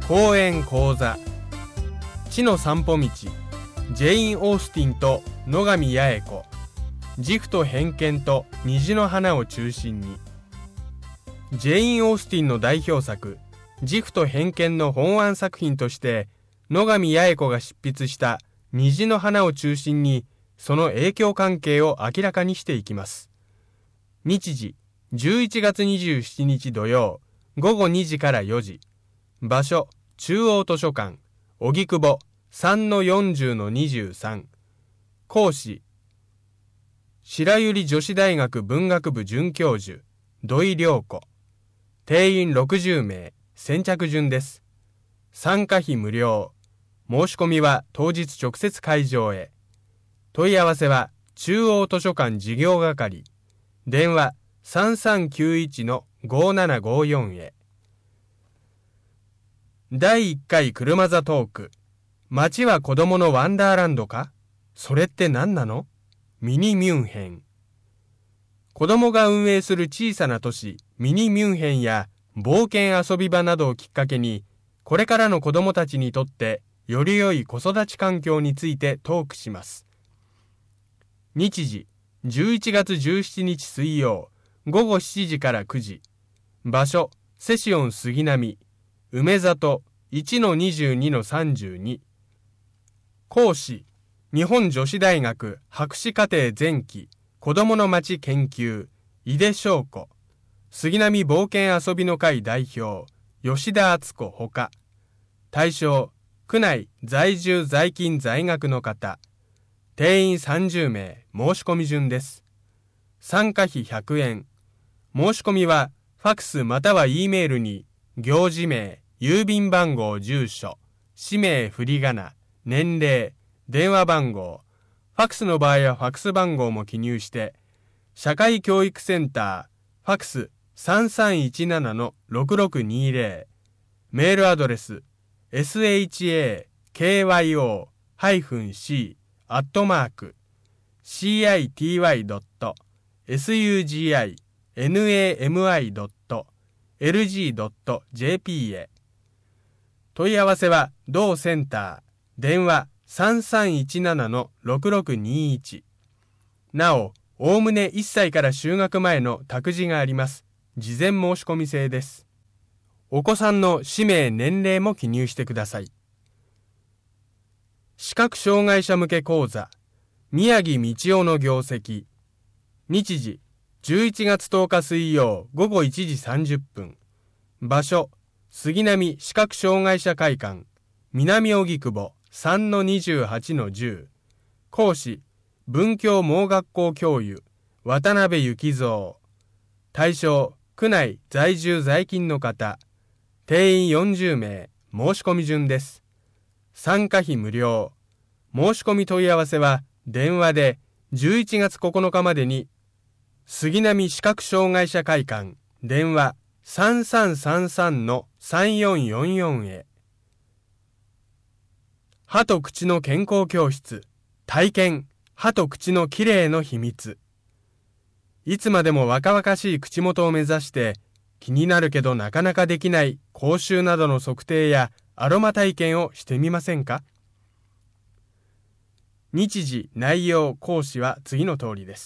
講演講座、地の散歩道、ジェイン・オースティンと野上八重子、自負と偏見と虹の花を中心に、ジェイン・オースティンの代表作、自負と偏見の本案作品として、野上八重子が執筆した虹の花を中心に、その影響関係を明らかにしていきます。日時、11月27日土曜、午後2時から4時。場所、中央図書館、荻窪 3-40-23。講師、白百合女子大学文学部准教授、土井良子。定員60名、先着順です。参加費無料。申し込みは当日直接会場へ。問い合わせは中央図書館事業係。電話 3391-5754 へ。第1回車座トーク。街は子供のワンダーランドか？それって何なの？ミニミュンヘン。子供が運営する小さな都市ミニミュンヘンや冒険遊び場などをきっかけに、これからの子供たちにとってより良い子育ち環境についてトークします。日時、11月17日水曜、午後7時から9時。場所、セシオン杉並、梅里 1-22-32。講師、日本女子大学博士課程前期子どもの街研究、井出翔子。杉並冒険遊びの会代表、吉田敦子ほか。対象、区内在住在勤在学の方。定員30名、申し込み順です。参加費100円。申し込みは、ファクスまたは E メールに、行事名、郵便番号、住所、氏名、振り仮名、年齢、電話番号、ファクスの場合はファクス番号も記入して、社会教育センター、ファクス 3317-6620、メールアドレス、shaka-city-city.suginami.lg.jp へ。問い合わせは同センター、電話 3317-6621。なお、おおむね1歳から就学前の託児があります。事前申し込み制です。お子さんの氏名、年齢も記入してください。視覚障害者向け講座、宮城道夫の業績。日時、11月10日水曜午後1時30分。場所、杉並視覚障害者会館、南荻窪 3-28-10。講師、文教盲学校教諭、渡辺幸三。対象、区内在住在勤の方。定員40名、申し込み順です。参加費無料。申し込み問い合わせは電話で11月9日までに、杉並視覚障害者会館、電話 3333-3444 へ。歯と口の健康教室、体験、歯と口のきれいの秘密。いつまでも若々しい口元を目指して、気になるけどなかなかできない口臭などの測定やアロマ体験をしてみませんか？日時、内容、講師は次の通りです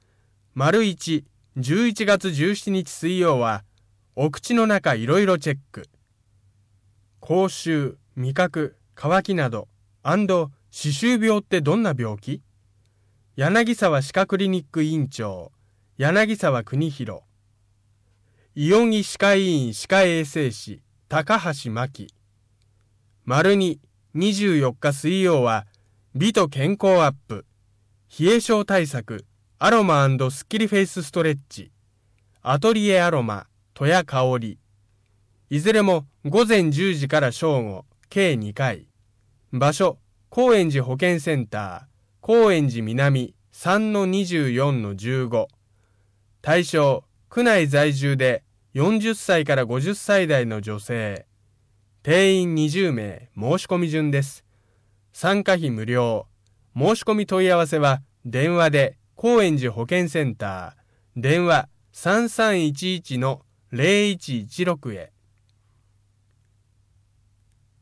。1、11月17日水曜は、お口の中いろいろチェック。口臭、味覚、渇きなど、歯周病ってどんな病気？柳沢歯科クリニック院長、柳沢邦弘。伊予木歯科医院歯科衛生士、高橋真希。2、24日水曜は、美と健康アップ。冷え症対策、アロマ&スッキリフェイスストレッチ。アトリエアロマ、戸谷香織。いずれも午前10時から正午、計2回。場所、高円寺保健センター、高円寺南 3-24-15。対象、区内在住で40歳から50歳代の女性。定員20名、申し込み順です。参加費無料。申し込み問い合わせは電話で高円寺保健センター、電話 3311-0116 へ。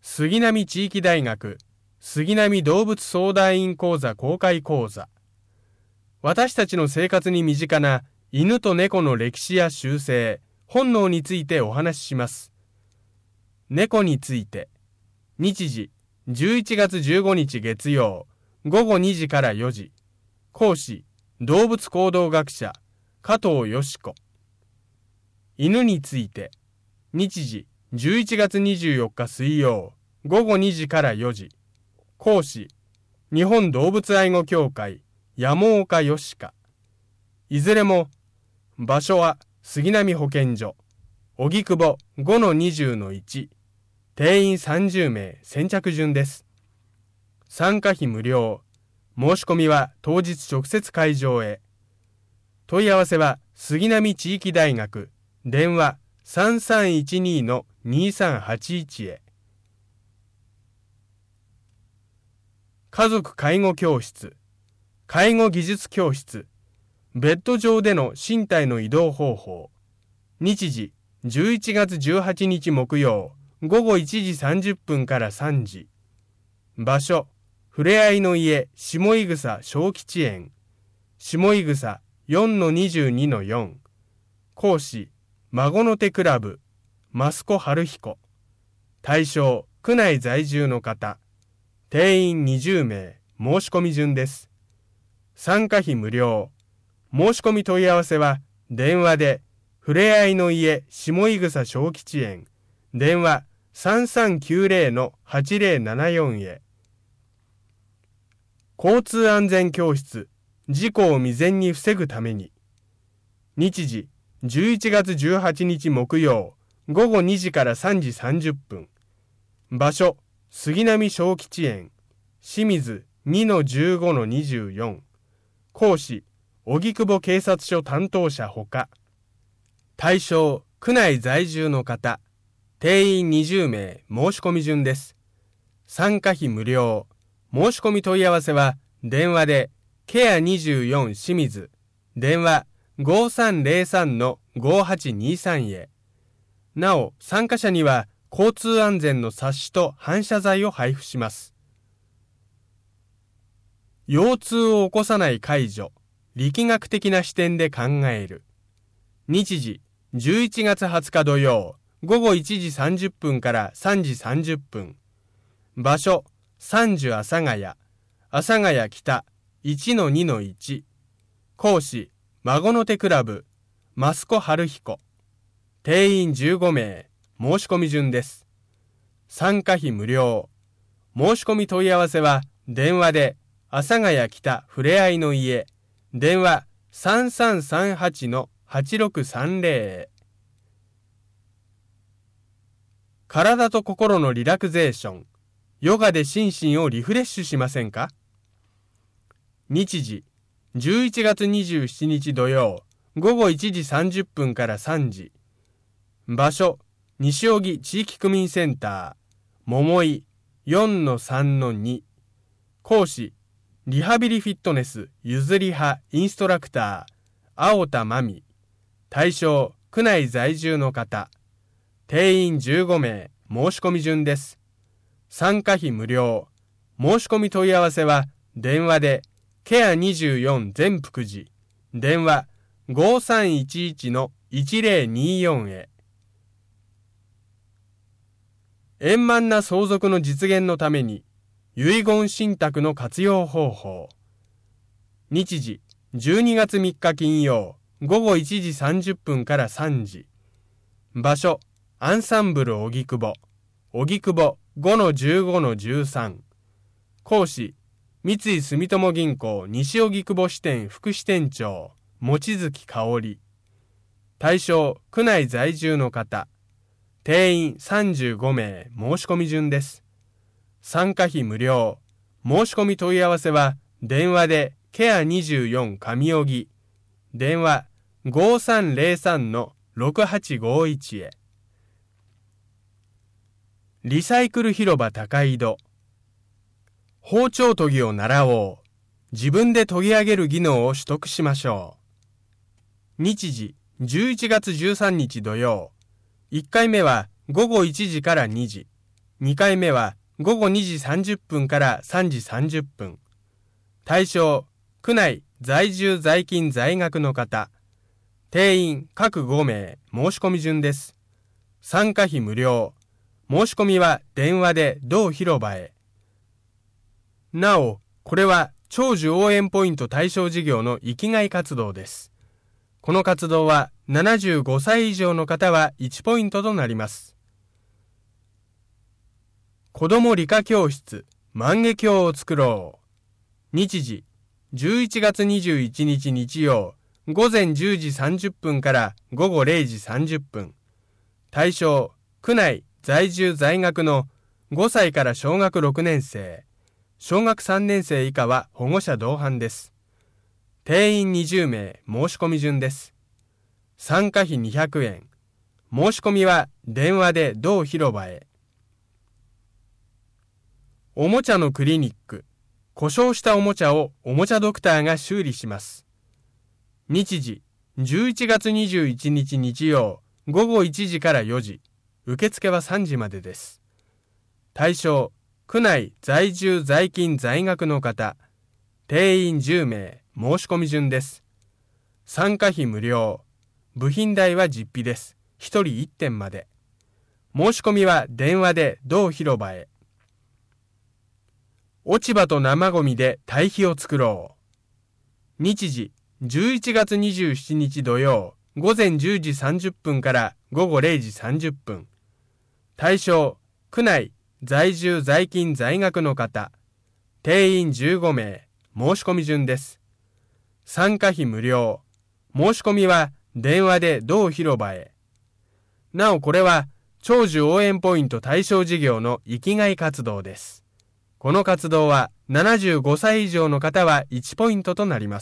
杉並地域大学杉並動物相談員講座公開講座。私たちの生活に身近な犬と猫の歴史や習性、本能についてお話しします。猫について、日時11月15日月曜午後2時から4時。講師、動物行動学者、加藤よし子。犬について、日時11月24日水曜午後2時から4時。講師、日本動物愛護協会、山岡よしか。いずれも、場所は杉並保健所、荻窪 5-20-1。定員30名、先着順です。参加費無料。申し込みは当日直接会場へ。問い合わせは杉並地域大学、電話 3312-2381 へ。家族介護教室、介護技術教室、ベッド上での身体の移動方法。日時11月18日木曜午後1時30分から3時。場所、ふれあいの家下井草小吉園、下井草 4-22-4。講師、孫の手クラブ、増子春彦。対象、区内在住の方。定員20名、申し込み順です。参加費無料。申し込み問い合わせは、電話で、ふれあいの家下井草小吉園、電話 3390-8074 へ。交通安全教室、事故を未然に防ぐために。日時、11月18日木曜、午後2時から3時30分。場所、杉並小吉園、清水 2-15-24。講師、荻窪警察署担当者ほか。対象、区内在住の方。定員20名、申し込み順です。参加費無料。申し込み問い合わせは、電話で、ケア24清水、電話 5303-5823 へ。なお、参加者には、交通安全の冊子と反射材を配布します。腰痛を起こさない介助、力学的な視点で考える。日時、11月20日土曜、午後1時30分から3時30分。場所、三樹阿佐ヶ谷、阿佐ヶ谷北 1-2-1。講師、孫の手クラブ、増子春彦。定員15名、申し込み順です。参加費無料。申し込み問い合わせは、電話で、阿佐ヶ谷北ふれあいの家、電話 3338-8630 へ。体と心のリラクゼーション、ヨガで心身をリフレッシュしませんか？日時、11月27日土曜、午後1時30分から3時。場所、西荻地域区民センター、桃井 4-3-2。講師、リハビリフィットネスゆずり派インストラクター、青田真美。対象、区内在住の方。定員15名、申し込み順です。参加費無料。申し込み問い合わせは、電話で、ケア24全福寺、電話 5311-1024 へ。円満な相続の実現のために、遺言信託の活用方法。日時、12月3日金曜、午後1時30分から3時。場所、アンサンブル荻窪、荻窪 5-15-13。講師、三井住友銀行西荻窪支店副支店長、望月香織。対象、区内在住の方。定員35名、申し込み順です。参加費無料。申し込み問い合わせは、電話でケア24上荻、電話 5303-6851 へ。リサイクル広場高井戸。包丁研ぎを習おう。自分で研ぎ上げる技能を取得しましょう。日時、11月13日土曜。1回目は午後1時から2時。 2回目は午後2時30分から3時30分。対象、区内在住在勤在学の方。定員各5名、申し込み順です。参加費無料。申し込みは電話で同広場へ。なお、これは長寿応援ポイント対象事業の域外活動です。この活動は75歳以上の方は1ポイントとなります。子ども理科教室万華鏡を作ろう。日時11月21日日曜午前10時30分から午後0時30分。対象、区内在住在学の5歳から小学6年生、小学3年生以下は保護者同伴です。定員20名、申し込み順です。参加費200円。申し込みは電話で同広場へ。おもちゃのクリニック。故障したおもちゃをおもちゃドクターが修理します。日時、11月21日日曜、午後1時から4時。受付は3時までです。対象、区内在住在勤在学の方。定員10名、申し込み順です。参加費無料。部品代は実費です。1人1点まで。申し込みは電話で同広場へ。落ち葉と生ゴミで堆肥を作ろう。日時、11月27日土曜、午前10時30分から午後0時30分。対象、区内在住在勤在学の方。定員15名、申し込み順です。参加費無料。申し込みは電話で同広場へ。なおこれは長寿応援ポイント対象事業の域外活動です。この活動は75歳以上の方は1ポイントとなります。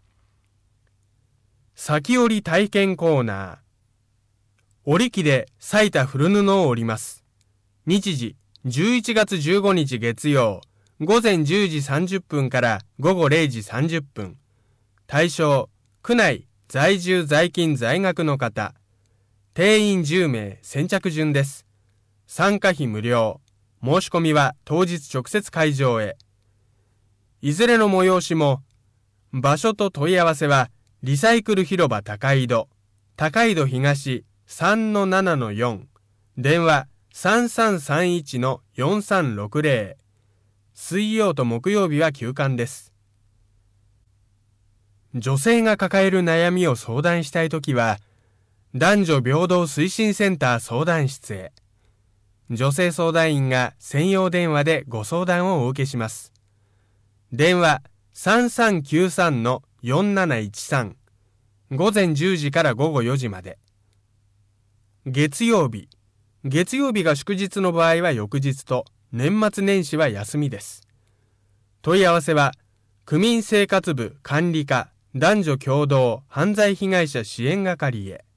先織り体験コーナー。織り機で裂いた古布を織ります。日時、11月15日月曜、午前10時30分から午後0時30分。対象、区内在住在勤在学の方。定員10名、先着順です。参加費無料。申し込みは当日直接会場へ。いずれの催しも、場所と問い合わせは、リサイクル広場高井戸、高井戸東 3-7-4、電話 3331-4360。水曜と木曜日は休館です。女性が抱える悩みを相談したいときは、男女平等推進センター相談室へ。女性相談員が専用電話でご相談をお受けします。電話 3393-4713。午前10時から午後4時まで。月曜日が祝日の場合は翌日と、年末年始は休みです。問い合わせは、区民生活部管理課男女共同犯罪被害者支援係へ。